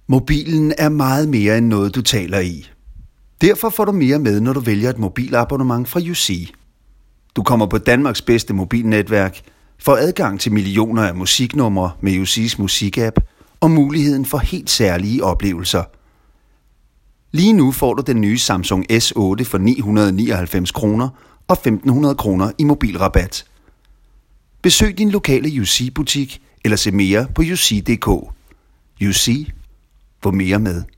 Mobilen er meget mere end noget, du taler i. Derfor får du mere med, når du vælger et mobilabonnement fra UC. Du kommer på Danmarks bedste mobilnetværk, får adgang til millioner af musiknumre med UC's musikapp og muligheden for helt særlige oplevelser. Lige nu får du den nye Samsung S8 for 999 kroner og 1.500 kroner i mobilrabat. Besøg din lokale UC-butik eller se mere på UC.dk. UC. Få mere med.